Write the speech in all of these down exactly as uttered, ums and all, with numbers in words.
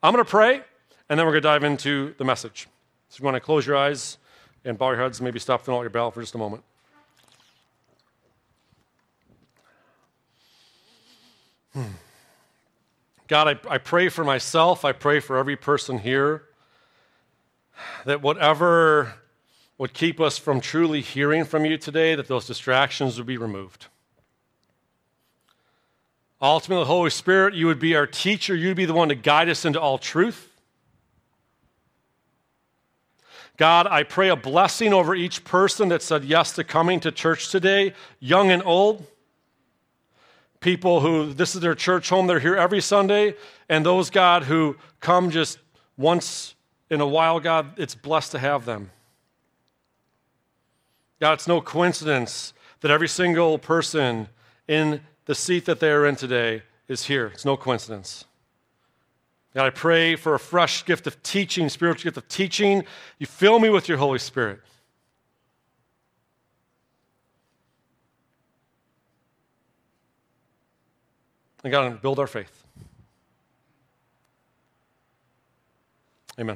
I'm going to pray, and then we're going to dive into the message. So if you want to close your eyes and bow your heads, maybe stop filling out your ballot for just a moment. Hmm. God, I, I pray for myself. I pray for every person here that whatever would keep us from truly hearing from you today, that those distractions would be removed. Ultimately, Holy Spirit, you would be our teacher. You would be the one to guide us into all truth. God, I pray a blessing over each person that said yes to coming to church today, young and old. People who, this is their church home, they're here every Sunday, and those, God, who come just once in a while, God, it's blessed to have them. God, it's no coincidence that every single person in the seat that they are in today is here. It's no coincidence. God, I pray for a fresh gift of teaching, spiritual gift of teaching. You fill me with your Holy Spirit. And God, build our faith. Amen.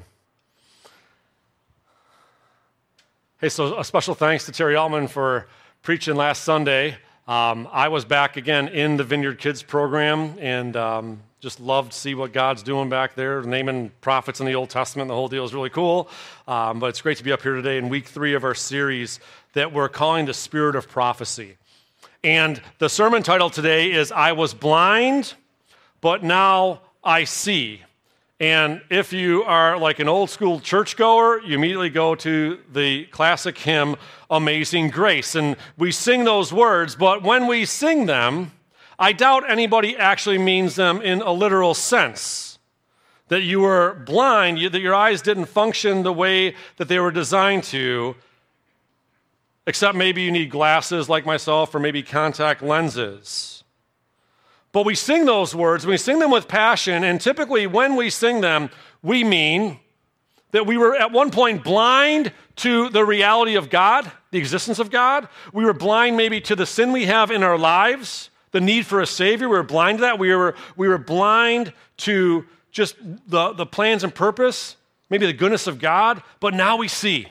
Hey, so a special thanks to Terry Altman for preaching last Sunday. Um, I was back again in the Vineyard Kids program and um, just loved to see what God's doing back there, naming prophets in the Old Testament. The whole deal is really cool. Um, but it's great to be up here today in week three of our series that we're calling The Spirit of Prophecy. And the sermon title today is I Was Blind, But Now I See. And if you are like an old school churchgoer, you immediately go to the classic hymn, Amazing Grace. And we sing those words, but when we sing them, I doubt anybody actually means them in a literal sense. That you were blind, you, that your eyes didn't function the way that they were designed to, except maybe you need glasses like myself or maybe contact lenses. But we sing those words, we sing them with passion, and typically when we sing them, we mean that we were at one point blind to the reality of God, the existence of God. We were blind maybe to the sin we have in our lives, the need for a Savior. We were blind to that. We were, we were blind to just the, the plans and purpose, maybe the goodness of God, but now we see.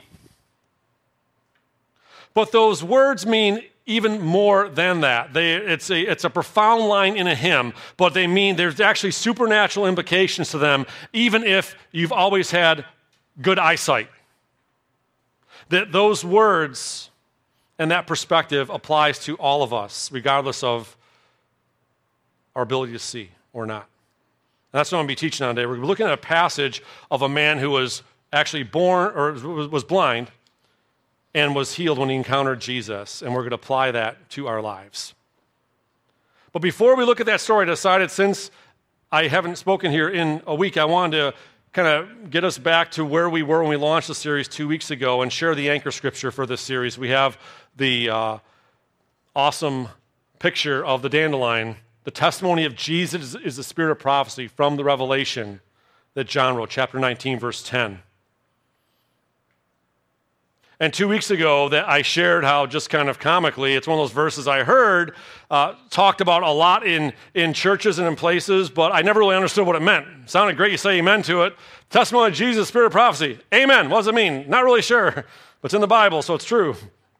But those words mean even more than that. They, it's, a, it's a profound line in a hymn, but they mean there's actually supernatural implications to them, even if you've always had good eyesight. That those words and that perspective applies to all of us, regardless of our ability to see or not. And that's what I'm going to be teaching on today. We're looking at a passage of a man who was actually born, or was blind, and was healed when he encountered Jesus, and we're going to apply that to our lives. But before we look at that story, I decided since I haven't spoken here in a week, I wanted to kind of get us back to where we were when we launched the series two weeks ago and share the anchor scripture for this series. We have the uh, awesome picture of the dandelion. The testimony of Jesus is the spirit of prophecy from the Revelation that John wrote, chapter nineteen, verse ten. And two weeks ago, that I shared how, just kind of comically, it's one of those verses I heard uh, talked about a lot in, in churches and in places, but I never really understood what it meant. It sounded great, you say amen to it. Testimony of Jesus, spirit of prophecy. Amen. What does it mean? Not really sure, but it's in the Bible, so it's true.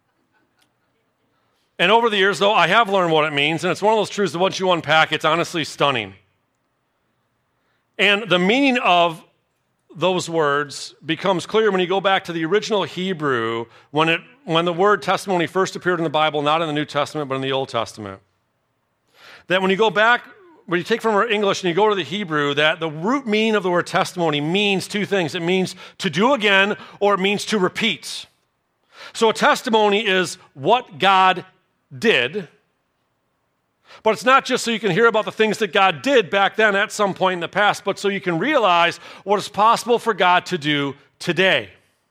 And over the years, though, I have learned what it means, and it's one of those truths that once you unpack, it's honestly stunning. And the meaning of those words becomes clear when you go back to the original Hebrew when it when the word testimony first appeared in the Bible, not in the New Testament, but in the Old Testament. That when you go back, when you take from our English and you go to the Hebrew, that the root meaning of the word testimony means two things. It means to do again, or it means to repeat. So a testimony is what God did, but it's not just so you can hear about the things that God did back then at some point in the past, but so you can realize what is possible for God to do today.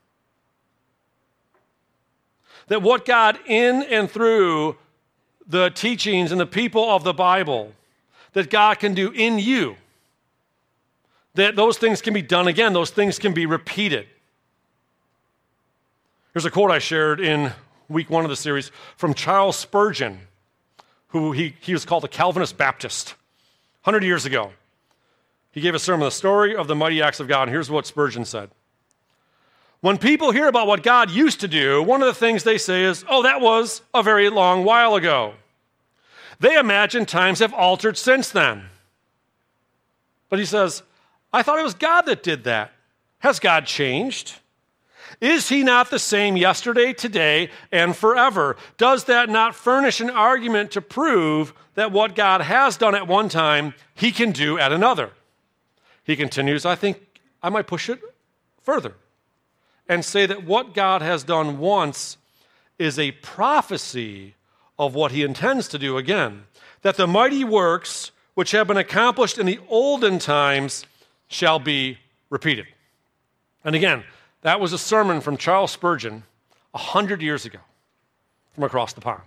That what God in and through the teachings and the people of the Bible, that God can do in you, that those things can be done again, those things can be repeated. Here's a quote I shared in week one of the series from Charles Spurgeon, who he, he was called a Calvinist Baptist one hundred years ago. He gave a sermon, The Story of the Mighty Acts of God, and here's what Spurgeon said. When people hear about what God used to do, one of the things they say is, oh, that was a very long while ago. They imagine times have altered since then. But he says, I thought it was God that did that. Has God changed? Is he not the same yesterday, today, and forever? Does that not furnish an argument to prove that what God has done at one time, he can do at another? He continues, I think I might push it further and say that what God has done once is a prophecy of what he intends to do again, that the mighty works which have been accomplished in the olden times shall be repeated. And again, that was a sermon from Charles Spurgeon a hundred years ago from across the pond.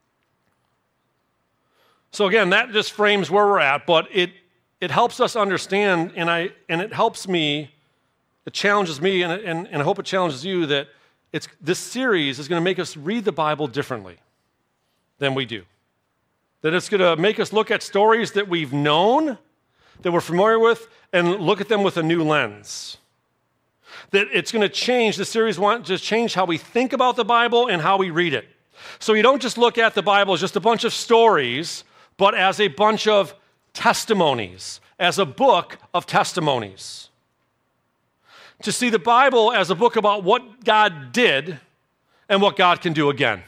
So again, that just frames where we're at, but it it helps us understand, and I and it helps me, it challenges me, and, and, and I hope it challenges you that it's this series is going to make us read the Bible differently than we do. That it's going to make us look at stories that we've known, that we're familiar with, and look at them with a new lens. That it's going to change, the series wants to change how we think about the Bible and how we read it. So you don't just look at the Bible as just a bunch of stories, but as a bunch of testimonies, as a book of testimonies. To see the Bible as a book about what God did and what God can do again.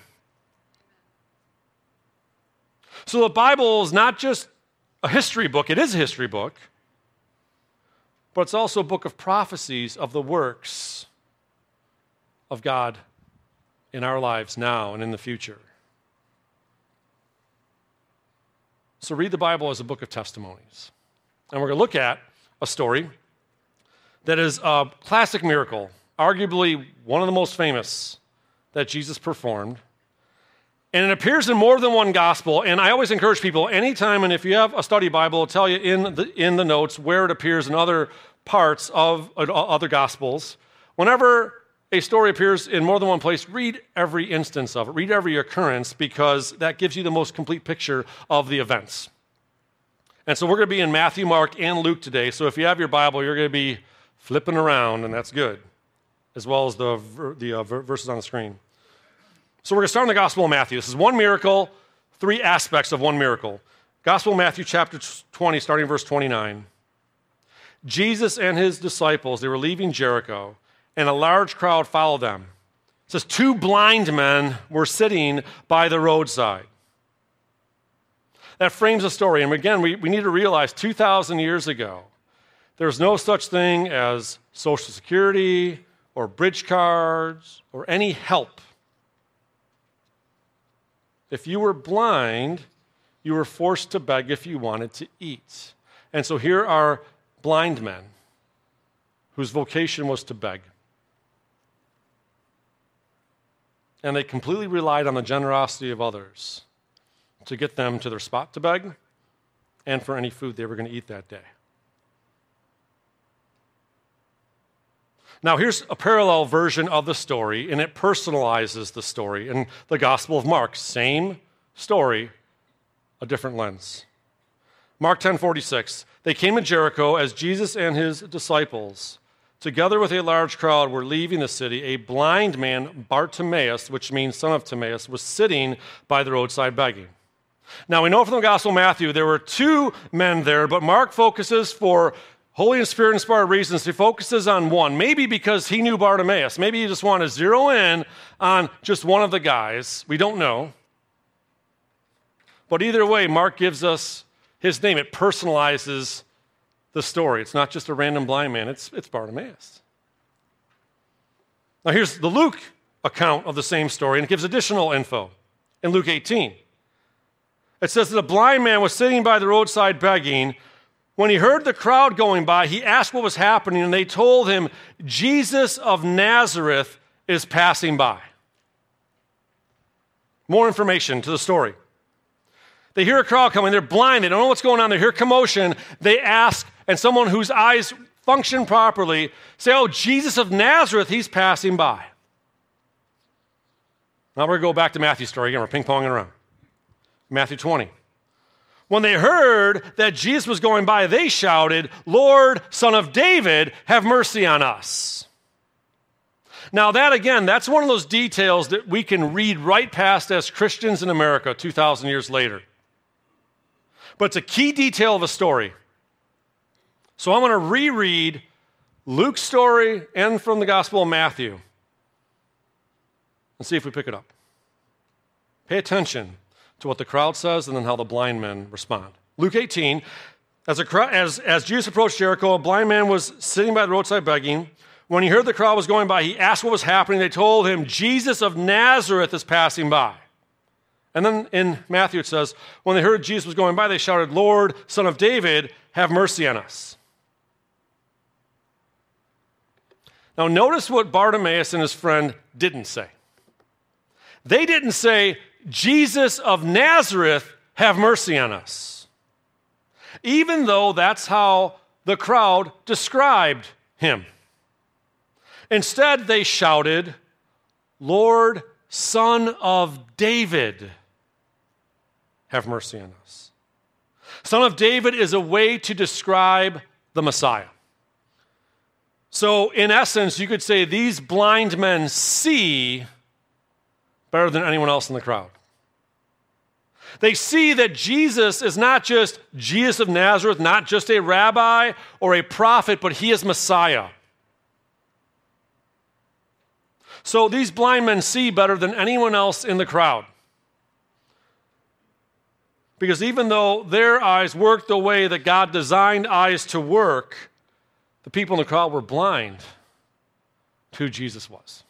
So the Bible is not just a history book, it is a history book, but it's also a book of prophecies of the works of God in our lives now and in the future. So read the Bible as a book of testimonies. And we're going to look at a story that is a classic miracle, arguably one of the most famous that Jesus performed. And it appears in more than one gospel, and I always encourage people, anytime, and if you have a study Bible, it'll tell you in the, in the notes where it appears in other parts of uh, other gospels. Whenever a story appears in more than one place, read every instance of it, read every occurrence, because that gives you the most complete picture of the events. And so we're going to be in Matthew, Mark, and Luke today, so if you have your Bible, you're going to be flipping around, and that's good, as well as the, the uh, verses on the screen. So we're going to start in the Gospel of Matthew. This is one miracle, three aspects of one miracle. Gospel of Matthew chapter twenty, starting verse twenty-nine. Jesus and his disciples, they were leaving Jericho, and a large crowd followed them. It says, two blind men were sitting by the roadside. That frames the story. And again, we, we need to realize two thousand years ago, there's no such thing as Social Security or bridge cards or any help. If you were blind, you were forced to beg if you wanted to eat. And so here are blind men whose vocation was to beg. And they completely relied on the generosity of others to get them to their spot to beg and for any food they were going to eat that day. Now, here's a parallel version of the story, and it personalizes the story. In the Gospel of Mark, same story, a different lens. Mark ten forty-six, they came to Jericho as Jesus and his disciples, together with a large crowd, were leaving the city. A blind man, Bartimaeus, which means son of Timaeus, was sitting by the roadside begging. Now, we know from the Gospel of Matthew there were two men there, but Mark focuses for Holy and Spirit-inspired reasons, he focuses on one. Maybe because he knew Bartimaeus. Maybe he just wanted to zero in on just one of the guys. We don't know. But either way, Mark gives us his name. It personalizes the story. It's not just a random blind man. It's, it's Bartimaeus. Now here's the Luke account of the same story, and it gives additional info. In Luke eighteen, it says that a blind man was sitting by the roadside begging. When he heard the crowd going by, he asked what was happening, and they told him, Jesus of Nazareth is passing by. More information to the story. They hear a crowd coming. They're blind. They don't know what's going on. They hear commotion. They ask, and someone whose eyes function properly say, oh, Jesus of Nazareth, he's passing by. Now we're going to go back to Matthew's story. Again, we're ping-ponging around. Matthew twenty. When they heard that Jesus was going by, they shouted, "Lord, Son of David, have mercy on us." Now that, again, that's one of those details that we can read right past as Christians in America two thousand years later. But it's a key detail of a story. So I'm going to reread Luke's story and from the Gospel of Matthew and see if we pick it up. Pay attention to what the crowd says and then how the blind men respond. Luke eighteen, as, a crowd, as, as Jesus approached Jericho, a blind man was sitting by the roadside begging. When he heard the crowd was going by, he asked what was happening. They told him, "Jesus of Nazareth is passing by." And then in Matthew it says, when they heard Jesus was going by, they shouted, "Lord, Son of David, have mercy on us." Now notice what Bartimaeus and his friend didn't say. They didn't say, "Jesus of Nazareth, have mercy on us," even though that's how the crowd described him. Instead, they shouted, "Lord, Son of David, have mercy on us." Son of David is a way to describe the Messiah. So, in essence, you could say these blind men see better than anyone else in the crowd. They see that Jesus is not just Jesus of Nazareth, not just a rabbi or a prophet, but he is Messiah. So these blind men see better than anyone else in the crowd. Because even though their eyes worked the way that God designed eyes to work, the people in the crowd were blind to who Jesus was.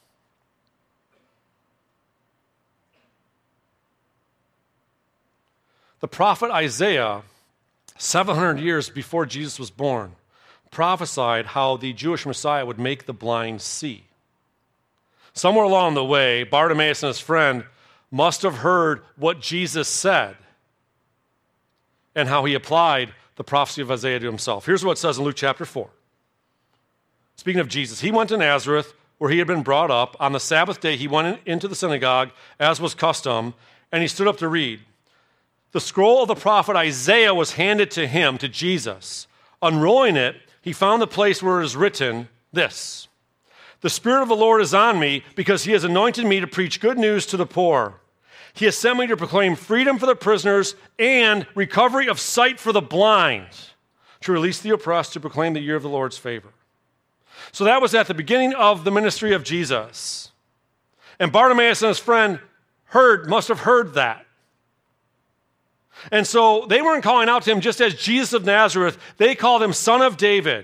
The prophet Isaiah, seven hundred years before Jesus was born, prophesied how the Jewish Messiah would make the blind see. Somewhere along the way, Bartimaeus and his friend must have heard what Jesus said and how he applied the prophecy of Isaiah to himself. Here's what it says in Luke chapter four. Speaking of Jesus, he went to Nazareth, where he had been brought up. On the Sabbath day, he went into the synagogue, as was custom, and he stood up to read. The scroll of the prophet Isaiah was handed to him, to Jesus. Unrolling it, he found the place where it is written this: "The Spirit of the Lord is on me, because he has anointed me to preach good news to the poor. He has sent me to proclaim freedom for the prisoners and recovery of sight for the blind, to release the oppressed, to proclaim the year of the Lord's favor." So that was at the beginning of the ministry of Jesus. And Bartimaeus and his friend heard, must have heard that. And so they weren't calling out to him just as Jesus of Nazareth. They called him Son of David.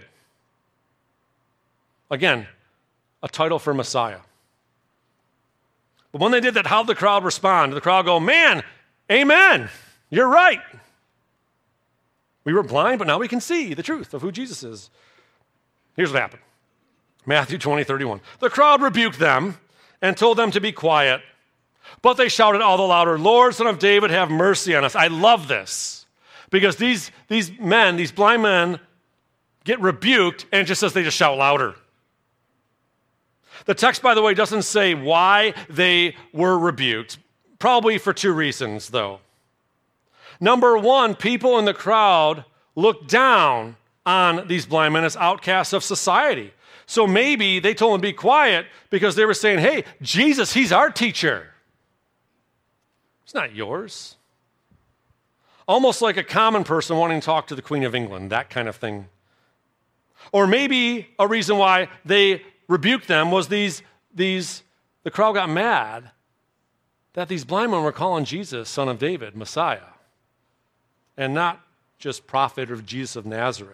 Again, a title for Messiah. But when they did that, how did the crowd respond? Did the crowd go, "Man, amen, you're right. We were blind, but now we can see the truth of who Jesus is"? Here's what happened. Matthew twenty, thirty-one. The crowd rebuked them and told them to be quiet, but they shouted all the louder, "Lord, Son of David, have mercy on us." I love this, because these, these men, these blind men, get rebuked, and it just says they just shout louder. The text, by the way, doesn't say why they were rebuked. Probably for two reasons, though. Number one, people in the crowd looked down on these blind men as outcasts of society. So maybe they told them to be quiet because they were saying, "Hey, Jesus, he's our teacher. It's not yours." Almost like a common person wanting to talk to the Queen of England, that kind of thing. Or maybe a reason why they rebuked them was these, these, the crowd got mad that these blind men were calling Jesus Son of David, Messiah, and not just prophet or Jesus of Nazareth.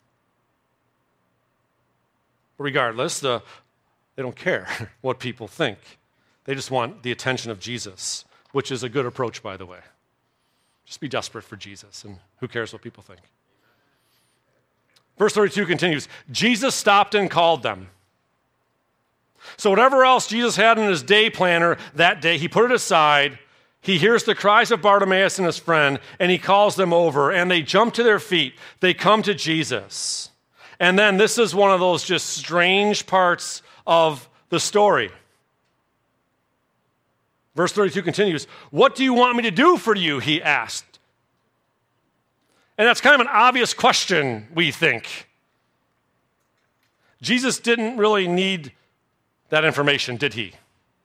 Regardless, the, they don't care what people think. They just want the attention of Jesus, which is a good approach, by the way. Just be desperate for Jesus, and who cares what people think. Verse thirty-two continues, Jesus stopped and called them. So whatever else Jesus had in his day planner that day, he put it aside. He hears the cries of Bartimaeus and his friend, and he calls them over, and they jump to their feet. They come to Jesus. And then this is one of those just strange parts of the story. Verse thirty-two continues, "What do you want me to do for you?" he asked. And that's kind of an obvious question, we think. Jesus didn't really need that information, did he?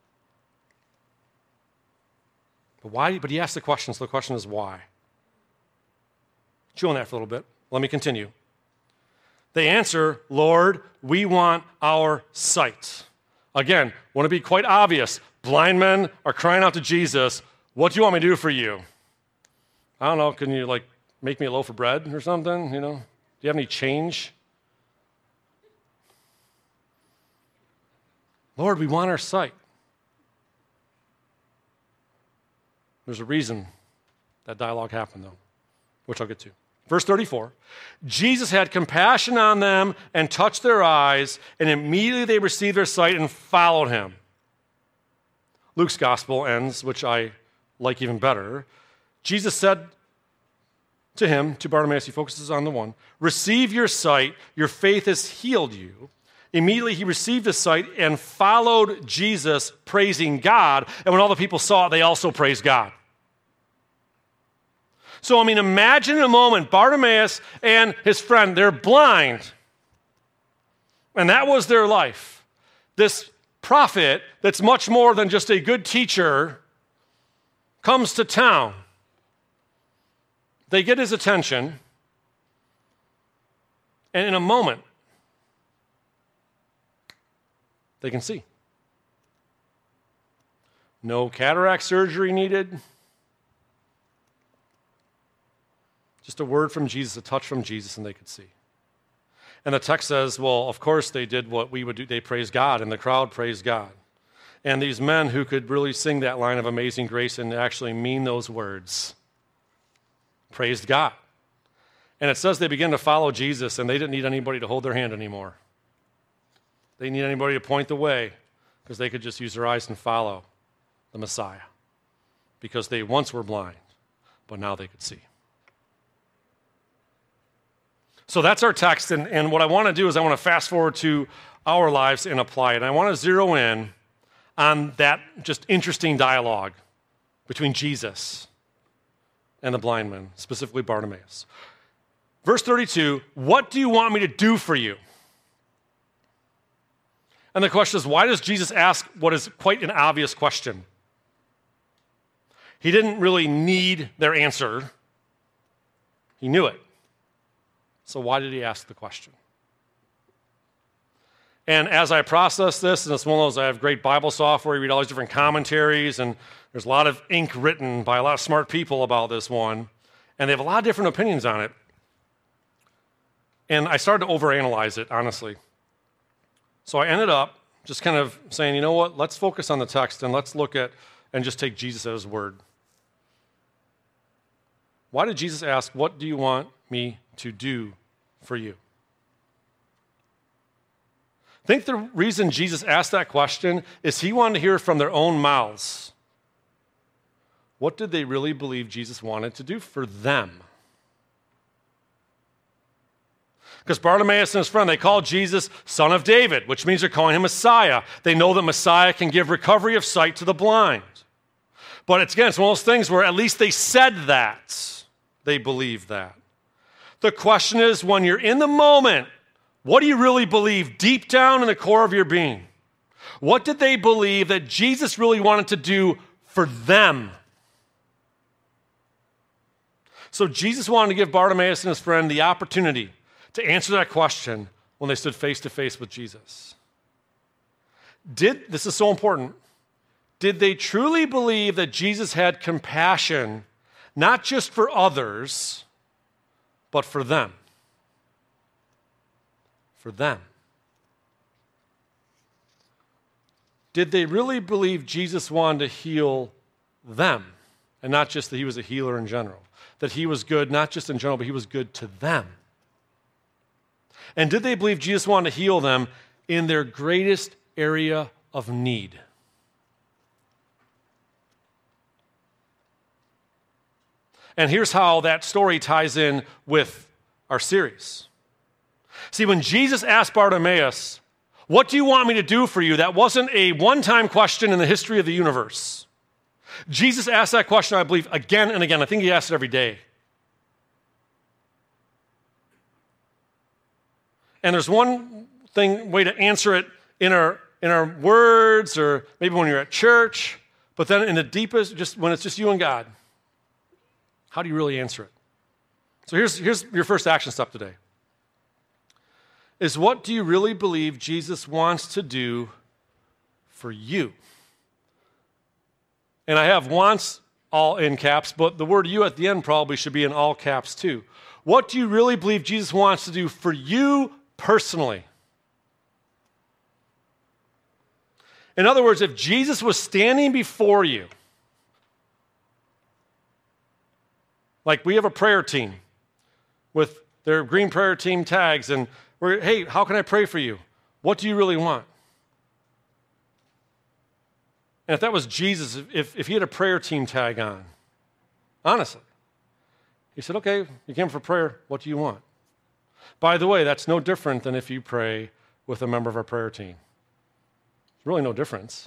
But why? But he asked the question, so the question is why? Chew on that for a little bit. Let me continue. They answer, Lord, we want our sight. Again, want to be quite obvious. Blind men are crying out to Jesus, what do you want me to do for you? I don't know, can you like make me a loaf of bread or something? You know, do you have any change? Lord, we want our sight. There's a reason that dialogue happened, though, which I'll get to. Verse thirty-four, Jesus had compassion on them and touched their eyes, and immediately they received their sight and followed him. Luke's gospel ends, which I like even better. Jesus said to him, to Bartimaeus, he focuses on the one, receive your sight, your faith has healed you. Immediately he received his sight and followed Jesus, praising God. And when all the people saw it, they also praised God. So, I mean, imagine in a moment, Bartimaeus and his friend, they're blind. And that was their life. This prophet that's much more than just a good teacher comes to town. They get his attention. And in a moment, they can see. No cataract surgery needed. Just a word from Jesus, a touch from Jesus, and they could see. And the text says, well, of course they did what we would do. They praised God, and the crowd praised God. And these men who could really sing that line of Amazing Grace and actually mean those words praised God. And it says they began to follow Jesus, and they didn't need anybody to hold their hand anymore. They didn't need anybody to point the way because they could just use their eyes and follow the Messiah because they once were blind, but now they could see. So that's our text, and, and what I want to do is I want to fast forward to our lives and apply it. And I want to zero in on that just interesting dialogue between Jesus and the blind man, specifically Bartimaeus. Verse thirty-two, what do you want me to do for you? And the question is, why does Jesus ask what is quite an obvious question? He didn't really need their answer. He knew it. So why did he ask the question? And as I process this, and it's one of those, I have great Bible software, you read all these different commentaries, and there's a lot of ink written by a lot of smart people about this one, and they have a lot of different opinions on it. And I started to overanalyze it, honestly. So I ended up just kind of saying, you know what, let's focus on the text, and let's look at, and just take Jesus at his word. Why did Jesus ask, what do you want me to do for you? I think the reason Jesus asked that question is he wanted to hear from their own mouths. What did they really believe Jesus wanted to do for them? Because Bartimaeus and his friend, they call Jesus Son of David, which means they're calling him Messiah. They know that Messiah can give recovery of sight to the blind. But it's, again, it's one of those things where at least they said that. They believe that. The question is, when you're in the moment, what do you really believe deep down in the core of your being? What did they believe that Jesus really wanted to do for them? So Jesus wanted to give Bartimaeus and his friend the opportunity to answer that question when they stood face to face with Jesus. Did, this is so important, did they truly believe that Jesus had compassion, not just for others, but for them? For them. Did they really believe Jesus wanted to heal them, and not just that he was a healer in general? That he was good, not just in general, but he was good to them? And did they believe Jesus wanted to heal them in their greatest area of need? And here's how that story ties in with our series. See, when Jesus asked Bartimaeus, what do you want me to do for you? That wasn't a one-time question in the history of the universe. Jesus asked that question, I believe, again and again. I think he asked it every day. And there's one thing, way to answer it in our in our words, or maybe when you're at church, but then in the deepest, just when it's just you and God, how do you really answer it? So here's, here's your first action step today. Is what do you really believe Jesus wants to do for you? And I have wants all in caps, but the word you at the end probably should be in all caps too. What do you really believe Jesus wants to do for you personally? In other words, if Jesus was standing before you, like we have a prayer team with their green prayer team tags, and we're, hey, how can I pray for you? What do you really want? And if that was Jesus, if, if he had a prayer team tag on, honestly, he said, okay, you came for prayer, what do you want? By the way, that's no different than if you pray with a member of our prayer team. There's really no difference.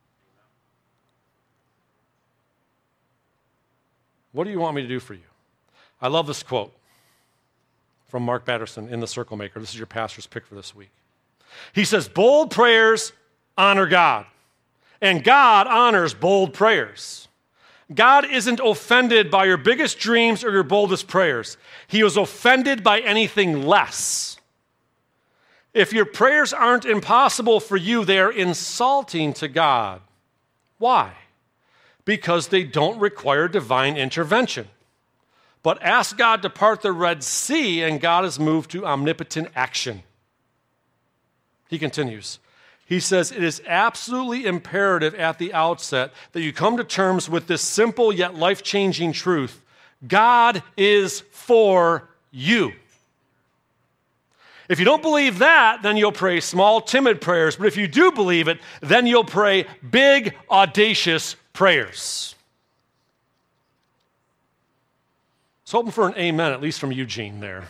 What do you want me to do for you? I love this quote from Mark Batterson in The Circle Maker. This is your pastor's pick for this week. He says, bold prayers honor God, and God honors bold prayers. God isn't offended by your biggest dreams or your boldest prayers. He was offended by anything less. If your prayers aren't impossible for you, they are insulting to God. Why? Because they don't require divine intervention. But ask God to part the Red Sea, and God is moved to omnipotent action. He continues. He says, it is absolutely imperative at the outset that you come to terms with this simple yet life-changing truth. God is for you. If you don't believe that, then you'll pray small, timid prayers. But if you do believe it, then you'll pray big, audacious prayers. I was hoping for an amen, at least from Eugene there.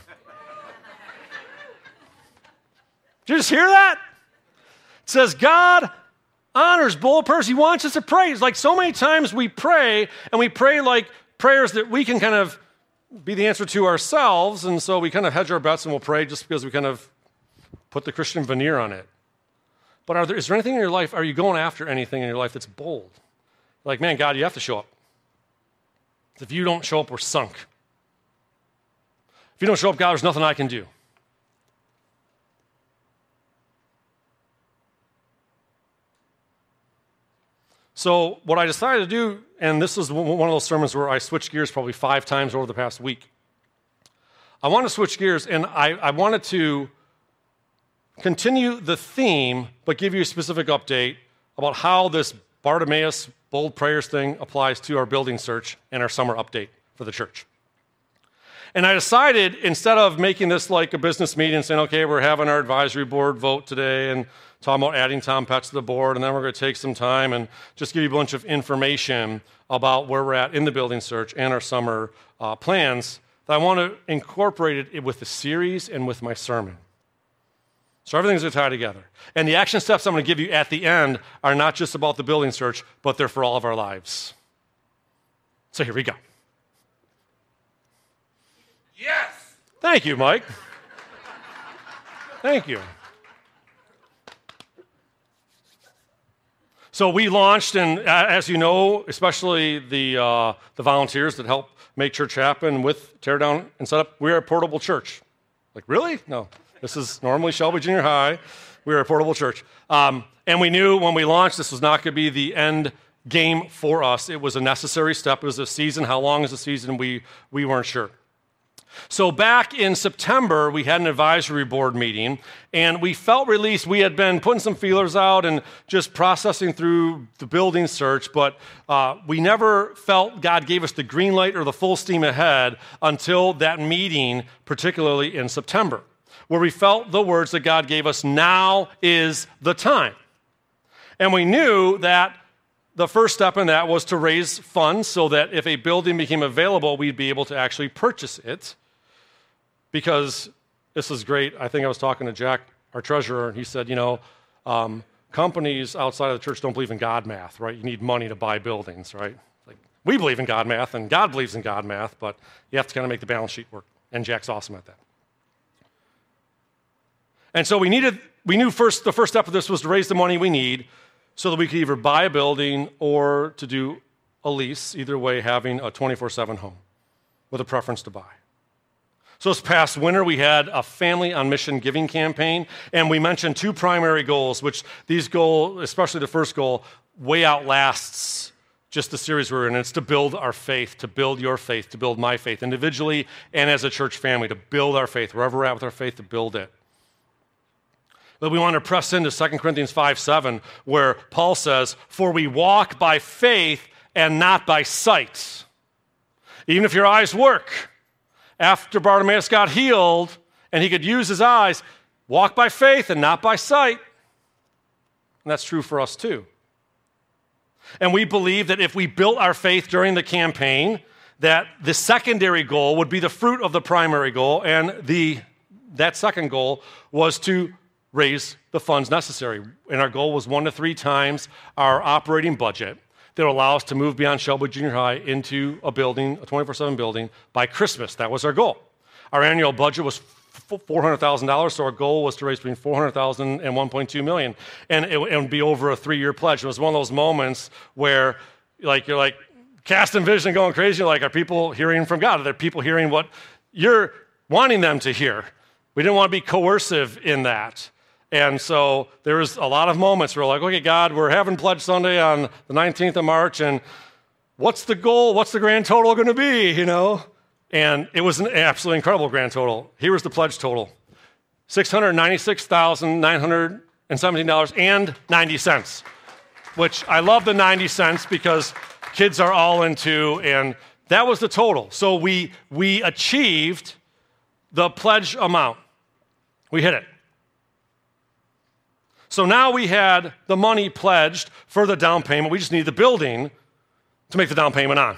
Did you just hear that? It says God honors bold prayers. He wants us to pray. It's like so many times we pray, and we pray like prayers that we can kind of be the answer to ourselves, and so we kind of hedge our bets and we'll pray just because we kind of put the Christian veneer on it. But are there, is there anything in your life, are you going after anything in your life that's bold? Like, man, God, you have to show up. If you don't show up, we're sunk. If you don't show up, God, there's nothing I can do. So what I decided to do, and this is one of those sermons where I switched gears probably five times over the past week. I want to switch gears, and I, I wanted to continue the theme, but give you a specific update about how this Bartimaeus bold prayers thing applies to our building search and our summer update for the church. And I decided, instead of making this like a business meeting and saying, okay, we're having our advisory board vote today and talking about adding Tom Petz to the board, and then we're going to take some time and just give you a bunch of information about where we're at in the building search and our summer uh, plans, that I want to incorporate it with the series and with my sermon. So everything's going to tie together. And the action steps I'm going to give you at the end are not just about the building search, but they're for all of our lives. So here we go. Yes! Thank you, Mike. Thank you. So we launched, and as you know, especially the uh, the volunteers that help make church happen with tear down and set up, we're a portable church. Like, really? No. This is normally Shelby Junior High. We're a portable church. Um, and we knew when we launched this was not going to be the end game for us. It was a necessary step. It was a season. How long is the season? We, we weren't sure. So back in September, we had an advisory board meeting, and we felt released. We had been putting some feelers out and just processing through the building search, but uh, we never felt God gave us the green light or the full steam ahead until that meeting, particularly in September, where we felt the words that God gave us, now is the time. And we knew that the first step in that was to raise funds so that if a building became available, we'd be able to actually purchase it. Because this is great. I think I was talking to Jack, our treasurer, and he said, you know, um, companies outside of the church don't believe in God math, right? You need money to buy buildings, right? Like, we believe in God math, and God believes in God math, but you have to kind of make the balance sheet work. And Jack's awesome at that. And so we needed, we knew first, the first step of this was to raise the money we need so that we could either buy a building or to do a lease, either way having a twenty-four seven home with a preference to buy. So this past winter, we had a Family on Mission giving campaign, and we mentioned two primary goals, which these goals, especially the first goal, way outlasts just the series we're in. It's to build our faith, to build your faith, to build my faith, individually and as a church family, to build our faith, wherever we're at with our faith, to build it. But we want to press into Second Corinthians five seven, where Paul says, "For we walk by faith and not by sight." Even if your eyes work, after Bartimaeus got healed and he could use his eyes, walk by faith and not by sight. And that's true for us too. And we believe that if we built our faith during the campaign, that the secondary goal would be the fruit of the primary goal, and the that second goal was to raise the funds necessary. And our goal was one to three times our operating budget that will allow us to move beyond Shelby Junior High into a building, a twenty-four seven building, by Christmas. That was our goal. Our annual budget was four hundred thousand dollars, so our goal was to raise between four hundred thousand dollars and one point two million dollars. And it, it would be over a three-year pledge. It was one of those moments where like you're like casting vision and going crazy. You're like, are people hearing from God? Are there people hearing what you're wanting them to hear? We didn't want to be coercive in that. And so there was a lot of moments where we're like, okay, God, we're having Pledge Sunday on the nineteenth of March, and what's the goal? What's the grand total going to be, you know? And it was an absolutely incredible grand total. Here was the pledge total, six hundred ninety-six thousand nine hundred seventeen dollars and ninety cents, which I love the ninety cents because kids are all into, and that was the total. So we we achieved the pledge amount. We hit it. So now we had the money pledged for the down payment. We just needed the building to make the down payment on.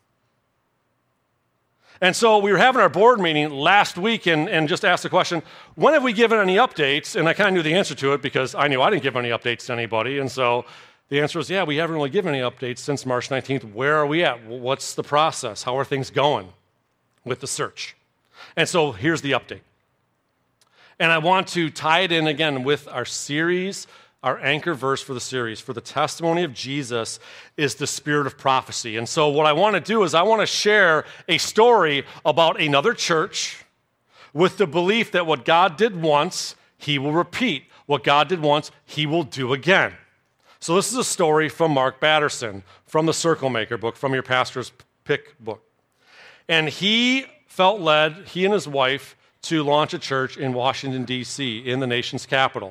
And so we were having our board meeting last week and, and just asked the question, when have we given any updates? And I kind of knew the answer to it because I knew I didn't give any updates to anybody. And so the answer was, yeah, we haven't really given any updates since March nineteenth. Where are we at? What's the process? How are things going with the search? And so here's the update. And I want to tie it in again with our series, our anchor verse for the series, for the testimony of Jesus is the spirit of prophecy. And so what I want to do is I want to share a story about another church with the belief that what God did once, he will repeat. What God did once, he will do again. So this is a story from Mark Batterson, from the Circle Maker book, from your pastor's pick book. And he felt led, he and his wife, to launch a church in Washington, D C, in the nation's capital.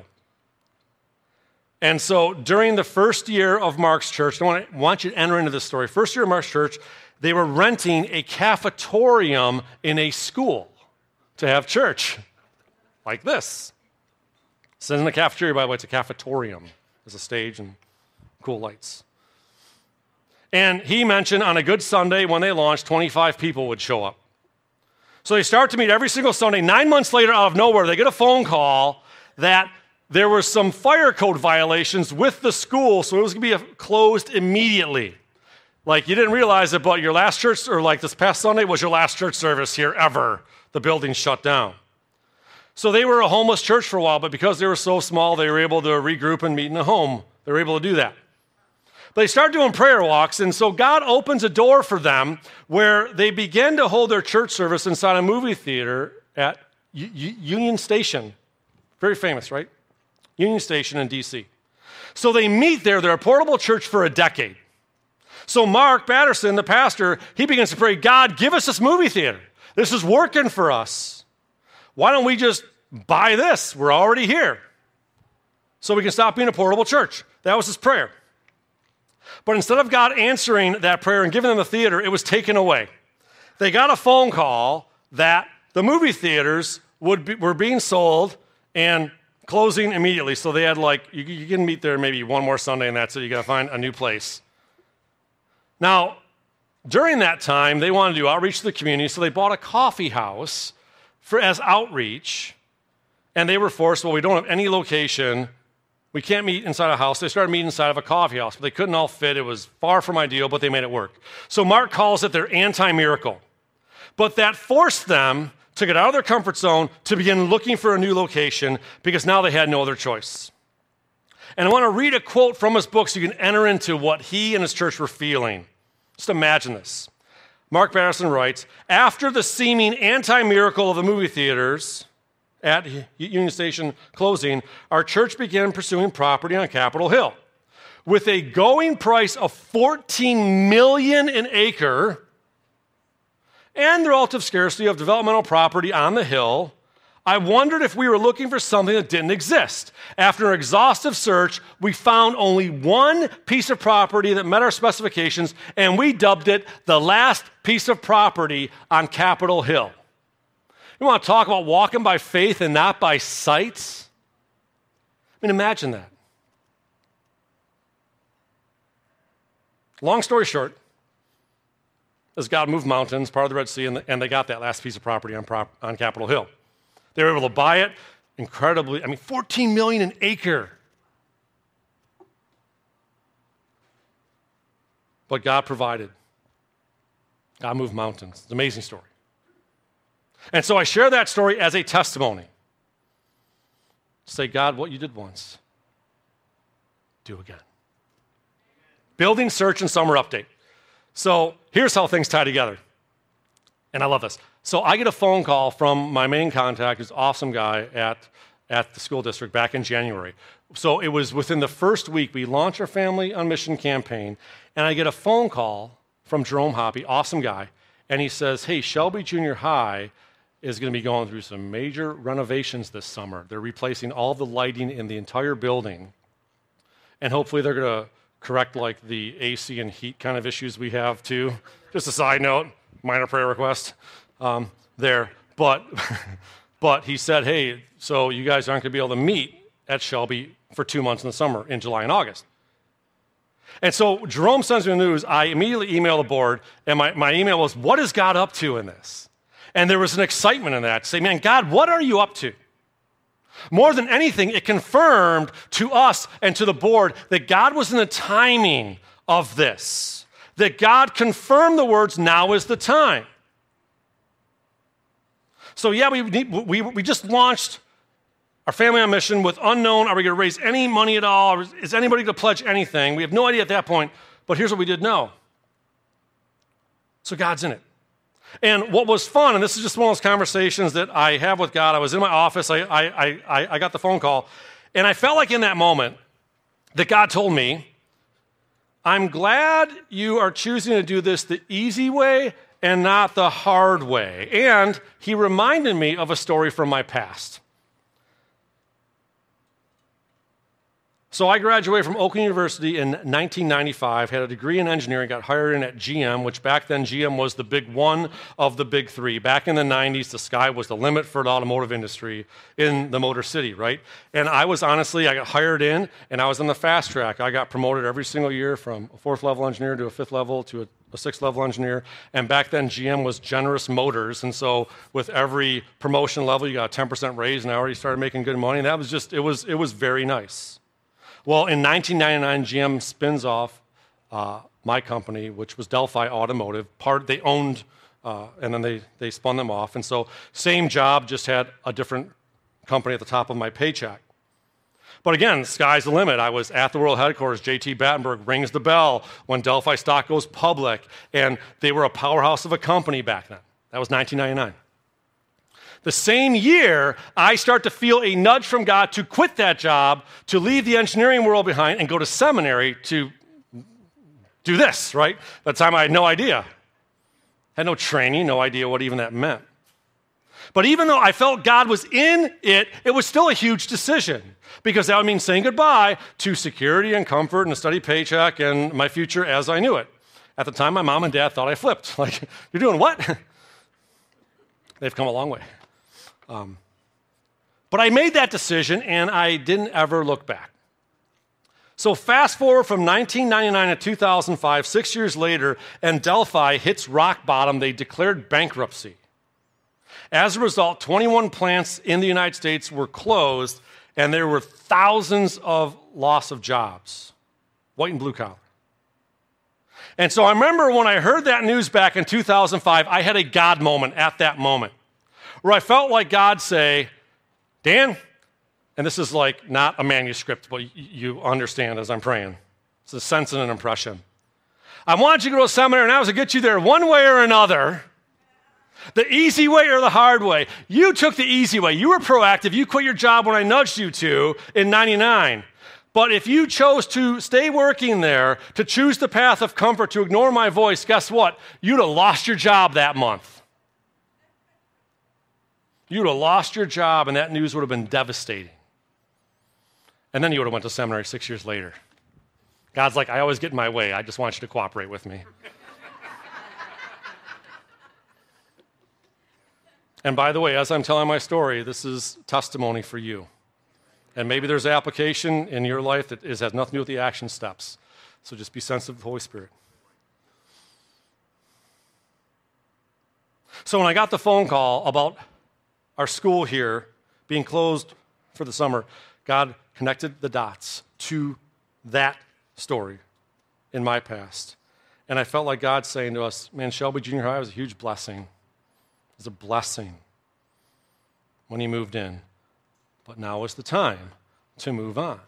And so during the first year of Mark's church, I want, to, want you to enter into this story. First year of Mark's church, they were renting a cafetorium in a school to have church, like this. This isn't a cafeteria, by the way, it's a cafetorium. There's a stage and cool lights. And he mentioned on a good Sunday when they launched, twenty-five people would show up. So they start to meet every single Sunday. Nine months later, out of nowhere, they get a phone call that there were some fire code violations with the school, so it was going to be closed immediately. Like, you didn't realize it, but your last church, or like this past Sunday, was your last church service here ever. The building shut down. So they were a homeless church for a while, but because they were so small, they were able to regroup and meet in a home. They were able to do that. But they start doing prayer walks, and so God opens a door for them where they begin to hold their church service inside a movie theater at U- U- Union Station. Very famous, right? Union Station in D C. So they meet there. They're a portable church for a decade. So Mark Batterson, the pastor, he begins to pray, God, give us this movie theater. This is working for us. Why don't we just buy this? We're already here. So we can stop being a portable church. That was his prayer. But instead of God answering that prayer and giving them a theater, it was taken away. They got a phone call that the movie theaters would be, were being sold and closing immediately. So they had like, you, you can meet there maybe one more Sunday and that's it. You got to find a new place. Now, during that time, they wanted to do outreach to the community, so they bought a coffee house for as outreach, and they were forced, well, we don't have any location. We can't meet inside a house. They started meeting inside of a coffee house, but they couldn't all fit. It was far from ideal, but they made it work. So Mark calls it their anti-miracle. But that forced them to get out of their comfort zone, to begin looking for a new location because now they had no other choice. And I want to read a quote from his book so you can enter into what he and his church were feeling. Just imagine this. Mark Batterson writes, after the seeming anti-miracle of the movie theaters at Union Station closing, our church began pursuing property on Capitol Hill. With a going price of fourteen million dollars an acre and the relative scarcity of developmental property on the hill, I wondered if we were looking for something that didn't exist. After an exhaustive search, we found only one piece of property that met our specifications, and we dubbed it the last piece of property on Capitol Hill. You want to talk about walking by faith and not by sight? I mean, imagine that. Long story short, as God moved mountains, part of the Red Sea, and, the, and they got that last piece of property on, prop, on Capitol Hill. They were able to buy it incredibly, I mean, fourteen million dollars an acre. But God provided. God moved mountains. It's an amazing story. And so I share that story as a testimony. Say, God, what you did once, do again. Building search and summer update. So here's how things tie together. And I love this. So I get a phone call from my main contact, who's an awesome guy at, at the school district back in January. So it was within the first week, we launched our Family on Mission campaign, and I get a phone call from Jerome Hoppy, awesome guy, and he says, hey, Shelby Junior High is going to be going through some major renovations this summer. They're replacing all the lighting in the entire building, and hopefully they're going to correct like the A C and heat kind of issues we have too. Just a side note, minor prayer request um, there. But, but he said, hey, so you guys aren't going to be able to meet at Shelby for two months in the summer, in July and August. And so Jerome sends me the news. I immediately email the board, and my, my email was, what is God up to in this? And there was an excitement in that. Say, man, God, what are you up to? More than anything, it confirmed to us and to the board that God was in the timing of this, that God confirmed the words, now is the time. So yeah, we, we, we just launched our Family on Mission with unknown, are we going to raise any money at all? Is anybody going to pledge anything? We have no idea at that point, but here's what we did know. So God's in it. And what was fun, and this is just one of those conversations that I have with God, I was in my office, I, I, I, I got the phone call, and I felt like in that moment that God told me, I'm glad you are choosing to do this the easy way and not the hard way. And he reminded me of a story from my past. So I graduated from Oakland University in nineteen ninety-five, had a degree in engineering, got hired in at G M, which back then G M was the big one of the big three. Back in the nineties, the sky was the limit for the automotive industry in the Motor City, right? And I was honestly, I got hired in, and I was on the fast track. I got promoted every single year from a fourth level engineer to a fifth level to a, a sixth level engineer. And back then, G M was Generous Motors, and so with every promotion level, you got a ten percent raise, and I already started making good money. And that was just, it was, it was very nice. Well, in nineteen ninety-nine, G M spins off uh, my company, which was Delphi Automotive. Part they owned, uh, and then they, they spun them off. And so same job, just had a different company at the top of my paycheck. But again, sky's the limit. I was at the world headquarters. J T Battenberg rings the bell when Delphi stock goes public, and they were a powerhouse of a company back then. That was nineteen ninety-nine. The same year, I start to feel a nudge from God to quit that job, to leave the engineering world behind and go to seminary to do this, right? At the time, I had no idea. Had no training, no idea what even that meant. But even though I felt God was in it, it was still a huge decision because that would mean saying goodbye to security and comfort and a steady paycheck and my future as I knew it. At the time, my mom and dad thought I flipped. Like, you're doing what? They've come a long way. Um, but I made that decision, and I didn't ever look back. So fast forward from nineteen ninety-nine to two thousand five, six years later, and Delphi hits rock bottom. They declared bankruptcy. As a result, twenty-one plants in the United States were closed, and there were thousands of loss of jobs, white and blue collar. And so I remember when I heard that news back in two thousand five, I had a God moment at that moment. where I felt like God say, Dan, and this is like not a manuscript, but you understand as I'm praying. It's a sense and an impression. I wanted you to go to seminary, and I was to get you there one way or another. The easy way or the hard way. You took the easy way. You were proactive. You quit your job when I nudged you to in ninety-nine. But if you chose to stay working there, to choose the path of comfort, to ignore my voice, guess what? You'd have lost your job that month. You'd have lost your job, and that news would have been devastating. And then you would have went to seminary six years later. God's like, I always get in my way. I just want you to cooperate with me. And by the way, as I'm telling my story, this is testimony for you. And maybe there's application in your life that is, has nothing to do with the action steps. So just be sensitive to the Holy Spirit. So when I got the phone call about our school here being closed for the summer, God connected the dots to that story in my past. And I felt like God saying to us, man, Shelby Junior High was a huge blessing. It was a blessing when he moved in. But now is the time to move on.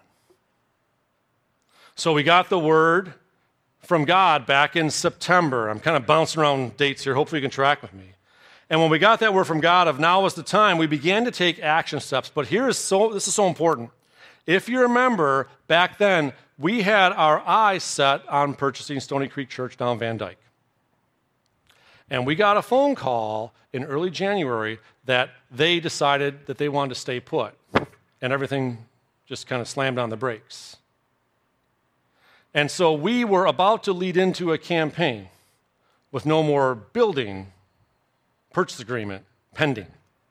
So we got the word from God back in September. I'm kind of bouncing around dates here. Hopefully you can track with me. And when we got that word from God of now is the time, we began to take action steps. But here is so this is so important. If you remember, back then, we had our eyes set on purchasing Stony Creek Church down Van Dyke. And we got a phone call in early January that they decided that they wanted to stay put. And everything just kind of slammed on the brakes. And so we were about to lead into a campaign with no more building purchase agreement pending.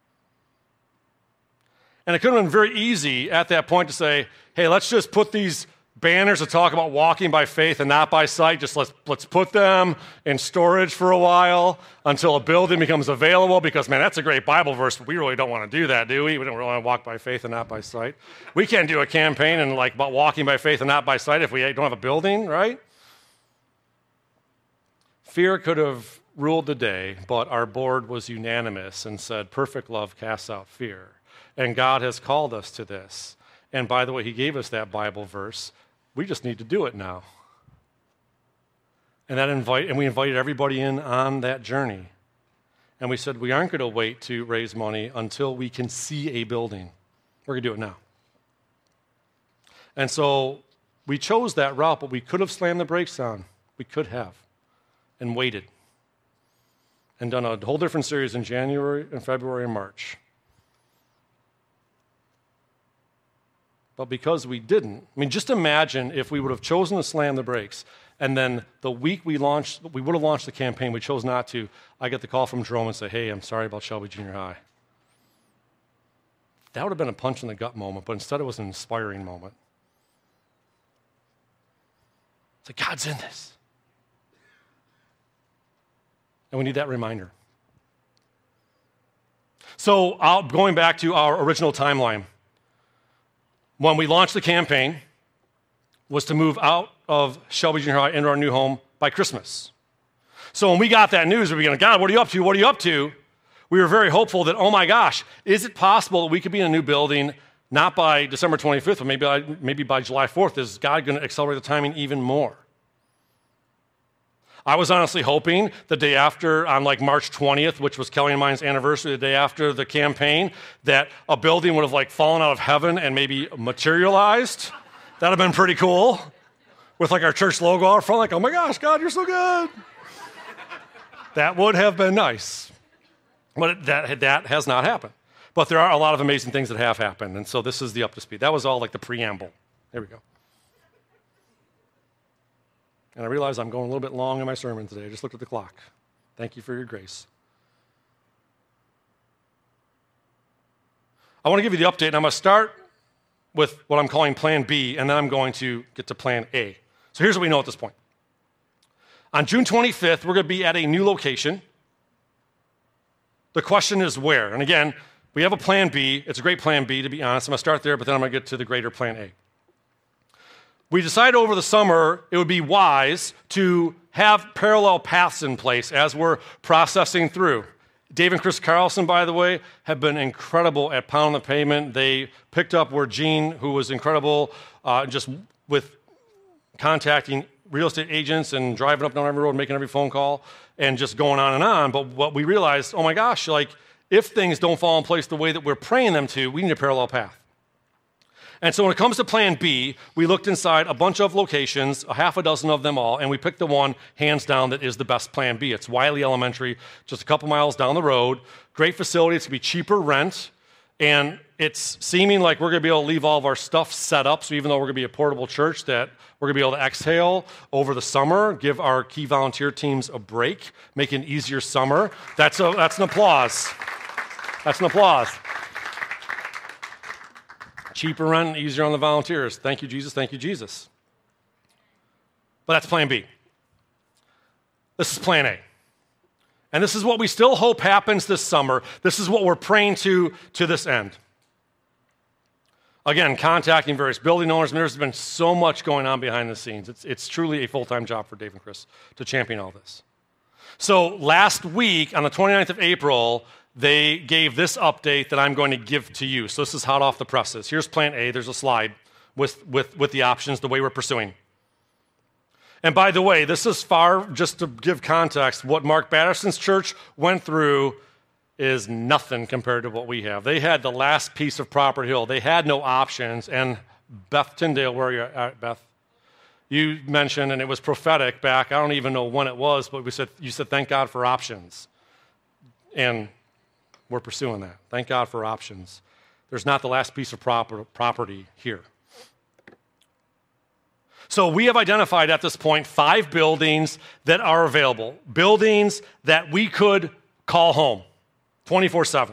And it could have been very easy at that point to say, hey, let's just put these banners that talk about walking by faith and not by sight, just let's, let's put them in storage for a while until a building becomes available, because, man, that's a great Bible verse, but we really don't want to do that, do we? We don't really want to walk by faith and not by sight. We can't do a campaign and like about walking by faith and not by sight if we don't have a building, right? Fear could have ruled the day, but our board was unanimous and said, perfect love casts out fear. And God has called us to this. And by the way, he gave us that Bible verse. We just need to do it now. And that invite, and we invited everybody in on that journey. And we said, we aren't going to wait to raise money until we can see a building. We're going to do it now. And so we chose that route, but we could have slammed the brakes on. We could have. And waited. And done a whole different series in January and February and March. But because we didn't, I mean, just imagine if we would have chosen to slam the brakes, and then the week we launched, we would have launched the campaign, we chose not to. I get the call from Jerome and say, hey, I'm sorry about Shelby Junior High. That would have been a punch in the gut moment, but instead it was an inspiring moment. It's like, God's in this. And we need that reminder. So uh, going back to our original timeline, when we launched the campaign was to move out of Shelby Junior High into our new home by Christmas. So when we got that news, we were going, God, what are you up to? What are you up to? We were very hopeful that, oh my gosh, is it possible that we could be in a new building not by December twenty-fifth, but maybe by, maybe by July fourth? Is God going to accelerate the timing even more? I was honestly hoping the day after, on like March twentieth, which was Kelly and mine's anniversary, the day after the campaign, that a building would have like fallen out of heaven and maybe materialized. That would have been pretty cool. With like our church logo out front, like, oh my gosh, God, you're so good. That would have been nice. But that, that has not happened. But there are a lot of amazing things that have happened. And so this is the up to speed. That was all like the preamble. There we go. And I realize I'm going a little bit long in my sermon today. I just looked at the clock. Thank you for your grace. I want to give you the update, and I'm going to start with what I'm calling Plan B, and then I'm going to get to Plan A. So here's what we know at this point. On June twenty-fifth, we're going to be at a new location. The question is where? And again, we have a Plan B. It's a great Plan B, to be honest. I'm going to start there, but then I'm going to get to the greater Plan A. We decided over the summer it would be wise to have parallel paths in place as we're processing through. Dave and Chris Carlson, by the way, have been incredible at pounding the pavement. They picked up where Gene, who was incredible, uh, just with contacting real estate agents and driving up and down every road, making every phone call, and just going on and on. But what we realized, oh my gosh, like if things don't fall in place the way that we're praying them to, we need a parallel path. And so when it comes to plan B, we looked inside a bunch of locations, a half a dozen of them all, and we picked the one, hands down, that is the best plan B. It's Wiley Elementary, just a couple miles down the road. Great facility. It's going to be cheaper rent. And it's seeming like we're going to be able to leave all of our stuff set up. So even though we're going to be a portable church, that we're going to be able to exhale over the summer, give our key volunteer teams a break, make an easier summer. That's, a, that's an applause. That's an applause. Cheaper rent, easier on the volunteers. Thank you, Jesus. Thank you, Jesus. But that's plan B. This is plan A. And this is what we still hope happens this summer. This is what we're praying to to this end. Again, contacting various building owners. There's been so much going on behind the scenes. It's, it's truly a full-time job for Dave and Chris to champion all this. So last week, on the twenty-ninth of April, they gave this update that I'm going to give to you. So this is hot off the presses. Here's plan A. There's a slide with, with, with the options, the way we're pursuing. And by the way, this is far, just to give context, what Mark Batterson's church went through is nothing compared to what we have. They had the last piece of Proper Hill. They had no options. And Beth Tyndale, where are you at, Beth? You mentioned, and it was prophetic back, I don't even know when it was, but we said you said, thank God for options. And we're pursuing that. Thank God for options. There's not the last piece of proper, property here. So we have identified at this point five buildings that are available, buildings that we could call home twenty-four seven.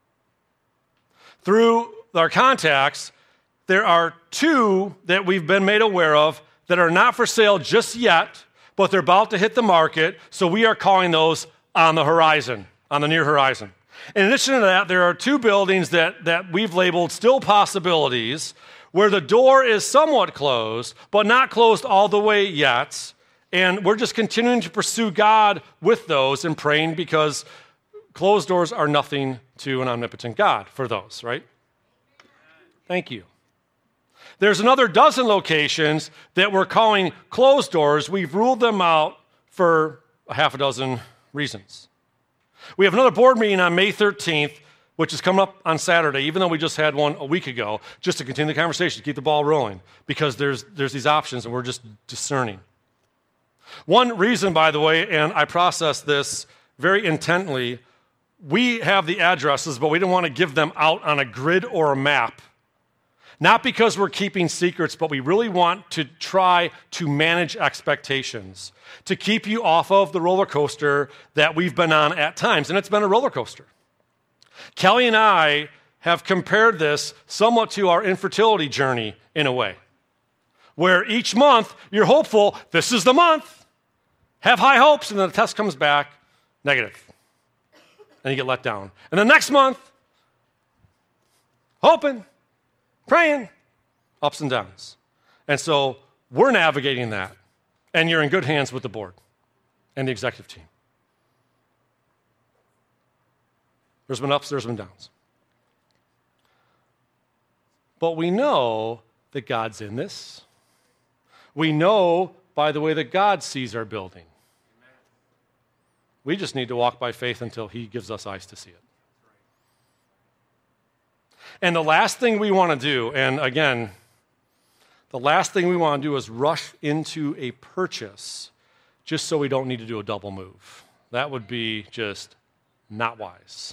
Through our contacts, there are two that we've been made aware of that are not for sale just yet, but they're about to hit the market, so we are calling those on the horizon, on the near horizon. In addition to that, there are two buildings that, that we've labeled still possibilities, where the door is somewhat closed, but not closed all the way yet. And we're just continuing to pursue God with those and praying, because closed doors are nothing to an omnipotent God for those, right? Thank you. There's another dozen locations that we're calling closed doors. We've ruled them out for a half a dozen reasons. We have another board meeting on May thirteenth, which is coming up on Saturday, even though we just had one a week ago, just to continue the conversation, to keep the ball rolling, because there's, there's these options and we're just discerning. One reason, by the way, and I processed this very intently, we have the addresses, but we didn't want to give them out on a grid or a map. Not because we're keeping secrets, but we really want to try to manage expectations, to keep you off of the roller coaster that we've been on at times, and it's been a roller coaster. Kelly and I have compared this somewhat to our infertility journey in a way, where each month you're hopeful, this is the month, have high hopes, and then the test comes back negative, and you get let down. And the next month, hoping, praying, ups and downs. And so we're navigating that, and you're in good hands with the board and the executive team. There's been ups, there's been downs. But we know that God's in this. We know, by the way, that God sees our building. We just need to walk by faith until He gives us eyes to see it. And the last thing we want to do, and again, the last thing we want to do is rush into a purchase just so we don't need to do a double move. That would be just not wise.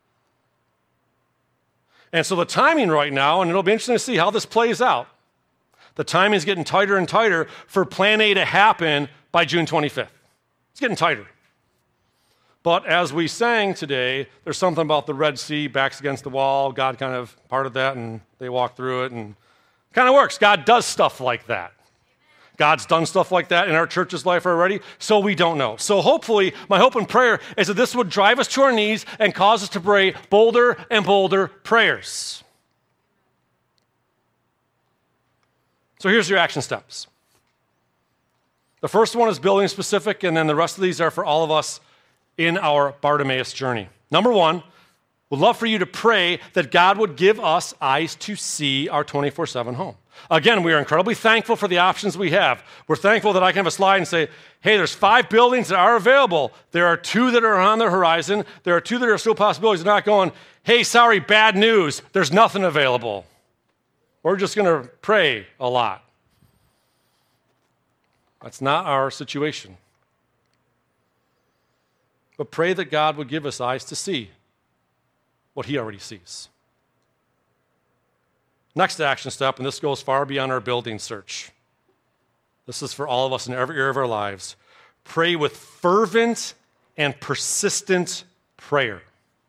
And so the timing right now, and it'll be interesting to see how this plays out, the timing is getting tighter and tighter for Plan A to happen by June twenty-fifth. It's getting tighter. But as we sang today, there's something about the Red Sea, backs against the wall. God kind of parted that, and they walked through it, and it kind of works. God does stuff like that. God's done stuff like that in our church's life already, so we don't know. So hopefully, my hope and prayer is that this would drive us to our knees and cause us to pray bolder and bolder prayers. So here's your action steps. The first one is building specific, and then the rest of these are for all of us in our Bartimaeus journey. Number one, we'd love for you to pray that God would give us eyes to see our twenty-four seven home. Again, we are incredibly thankful for the options we have. We're thankful that I can have a slide and say, hey, there's five buildings that are available. There are two that are on the horizon. There are two that are still possibilities. They're not going, hey, sorry, bad news. There's nothing available. We're just going to pray a lot. That's not our situation. But pray that God would give us eyes to see what he already sees. Next action step, and this goes far beyond our building search. This is for all of us in every area of our lives. Pray with fervent and persistent prayer.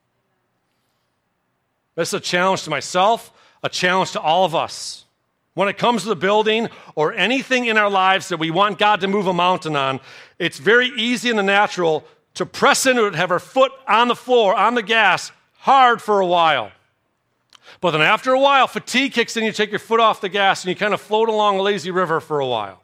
This is a challenge to myself, a challenge to all of us. When it comes to the building or anything in our lives that we want God to move a mountain on, it's very easy in the natural to press into it, have our foot on the floor, on the gas, hard for a while. But then after a while, fatigue kicks in, you take your foot off the gas, and you kind of float along a lazy river for a while.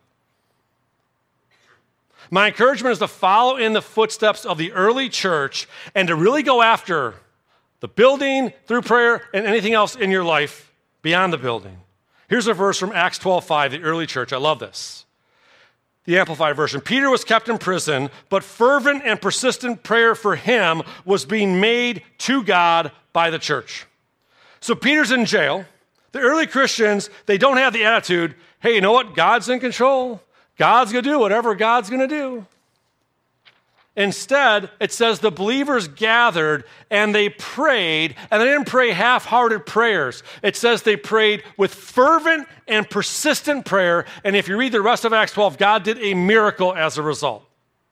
My encouragement is to follow in the footsteps of the early church and to really go after the building through prayer and anything else in your life beyond the building. Here's a verse from Acts twelve five, the early church. I love this. The Amplified Version. Peter was kept in prison, but fervent and persistent prayer for him was being made to God by the church. So Peter's in jail. The early Christians, they don't have the attitude, hey, you know what? God's in control. God's going to do whatever God's going to do. Instead, it says the believers gathered and they prayed, and they didn't pray half-hearted prayers. It says they prayed with fervent and persistent prayer, and if you read the rest of Acts twelve, God did a miracle as a result.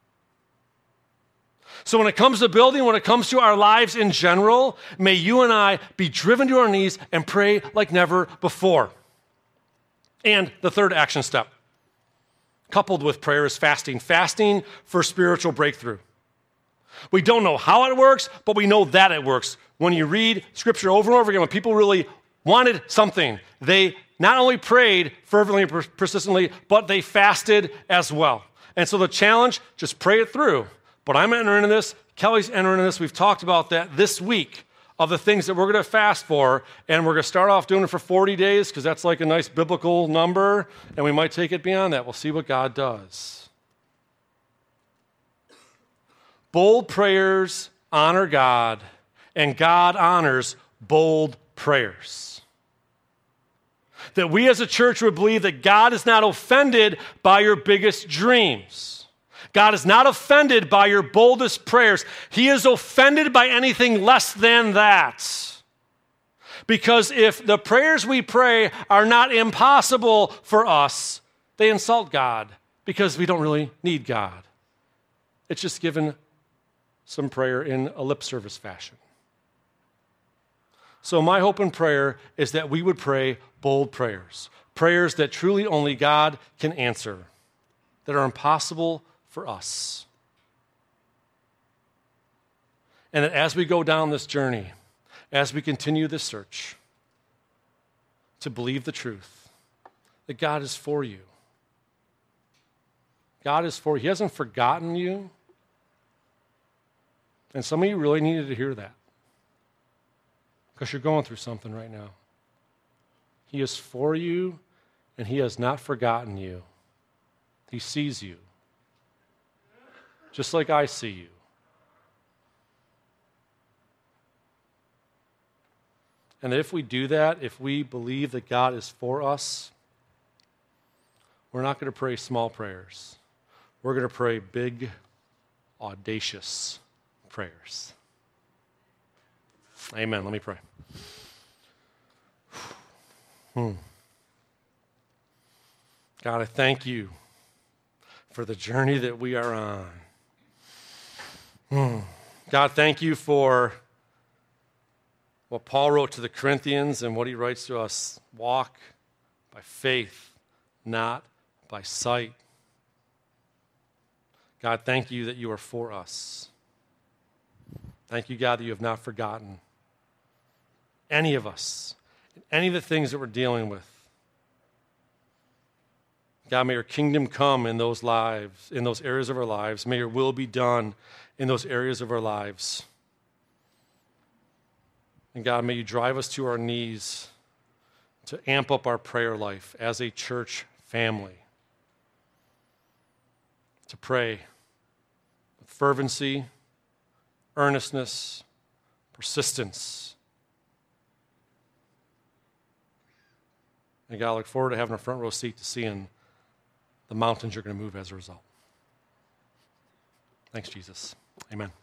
So when it comes to building, when it comes to our lives in general, may you and I be driven to our knees and pray like never before. And the third action step, coupled with prayer, is fasting. Fasting for spiritual breakthrough. We don't know how it works, but we know that it works. When you read Scripture over and over again, when people really wanted something, they not only prayed fervently and persistently, but they fasted as well. And so the challenge, just pray it through. But I'm entering into this, Kelly's entering into this. We've talked about that this week of the things that we're going to fast for, and we're going to start off doing it for forty days because that's like a nice biblical number, and we might take it beyond that. We'll see what God does. Bold prayers honor God, and God honors bold prayers. That we as a church would believe that God is not offended by your biggest dreams. God is not offended by your boldest prayers. He is offended by anything less than that. Because if the prayers we pray are not impossible for us, they insult God because we don't really need God. It's just given some prayer in a lip service fashion. So my hope and prayer is that we would pray bold prayers, prayers that truly only God can answer, that are impossible for us. And that as we go down this journey, as we continue this search, to believe the truth, that God is for you. God is for you. He hasn't forgotten you. And some of you really needed to hear that because you're going through something right now. He is for you, and he has not forgotten you. He sees you, just like I see you. And if we do that, if we believe that God is for us, we're not going to pray small prayers. We're going to pray big, audacious prayers. Amen. Let me pray. Hmm. God, I thank you for the journey that we are on. Hmm. God, thank you for what Paul wrote to the Corinthians and what he writes to us. Walk by faith, not by sight. God, thank you that you are for us. Thank you, God, that you have not forgotten any of us, any of the things that we're dealing with. God, may your kingdom come in those lives, in those areas of our lives. May your will be done in those areas of our lives. And God, may you drive us to our knees to amp up our prayer life as a church family, to pray with fervency, earnestness, persistence. And God, I look forward to having a front row seat to seeing the mountains you're going to move as a result. Thanks, Jesus. Amen.